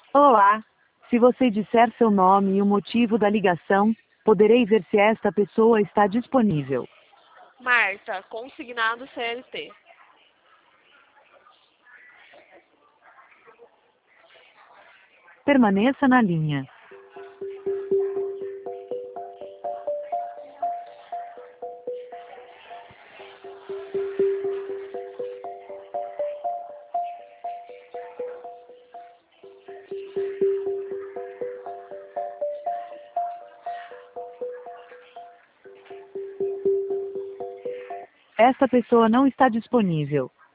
Olá. Se você disser seu nome e o motivo da ligação, poderei ver se esta pessoa está disponível. Marta, consignado CLT. Permaneça na linha. Esta pessoa não está disponível.